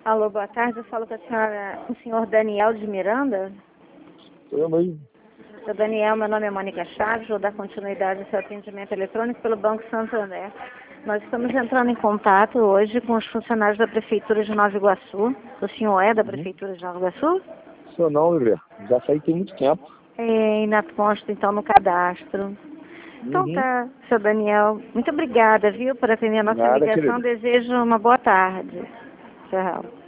Alô, boa tarde. Eu falo com a senhora, o senhor Daniel de Miranda. Sou eu mesmo. Seu Daniel, meu nome é Mônica Chaves, vou dar continuidade ao seu atendimento eletrônico pelo Banco Santander. Nós estamos entrando em contato hoje com os funcionários da Prefeitura de Nova Iguaçu. O senhor é da Prefeitura de Nova Iguaçu? Sou não, Viver. Já saí tem muito tempo. Ainda consta, então, no cadastro. Então tá, seu Daniel. Muito obrigada, viu, por atender a nossa Nada, ligação. querido. Desejo uma boa tarde. Tchau.